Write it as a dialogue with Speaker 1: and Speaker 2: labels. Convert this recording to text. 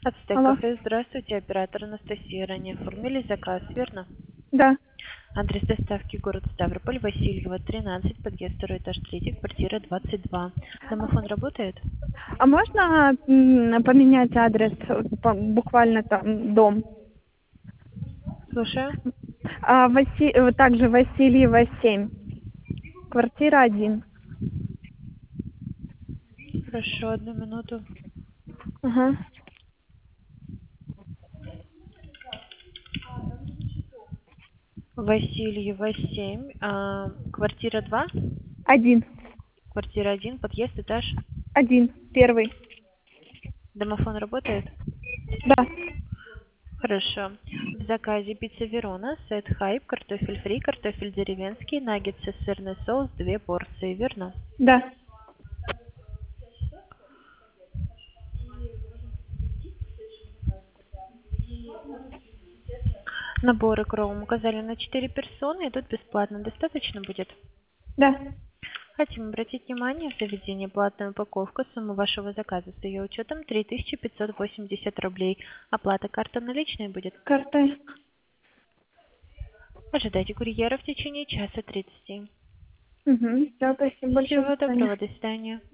Speaker 1: Ацтек
Speaker 2: Алло.
Speaker 1: кафе, здравствуйте, оператор Анастасия. Ранее оформили заказ, верно?
Speaker 2: Да.
Speaker 1: Адрес доставки город Ставрополь, Васильева, 13, подъезд 2 этаж 3, квартира 22. Домофон работает?
Speaker 2: А можно поменять адрес, буквально там дом?
Speaker 1: Слушаю.
Speaker 2: Также Васильева, 7, квартира 1.
Speaker 1: Хорошо, одну минуту.
Speaker 2: Ага.
Speaker 1: Васильева, 7, квартира 2,
Speaker 2: 1.
Speaker 1: квартира 1, подъезд, этаж.
Speaker 2: 1. Первый.
Speaker 1: Домофон работает?
Speaker 2: Да.
Speaker 1: Хорошо. В заказе пицца Верона, сет хайп, картофель фри, картофель деревенский, наггетсы, сырный соус, 2 порции, верно?
Speaker 2: Да.
Speaker 1: Наборы Кроум указали на 4 персоны, и тут бесплатно. Достаточно будет?
Speaker 2: Да.
Speaker 1: Хотим обратить внимание, в заведении платная упаковка. Сумма вашего заказа с ее учетом 3580 рублей. Оплата карта наличной будет.
Speaker 2: Карта.
Speaker 1: Ожидайте курьера в течение часа 30.
Speaker 2: Угу. Все, спасибо большое.
Speaker 1: Всего
Speaker 2: До свидания.
Speaker 1: доброго, до свидания.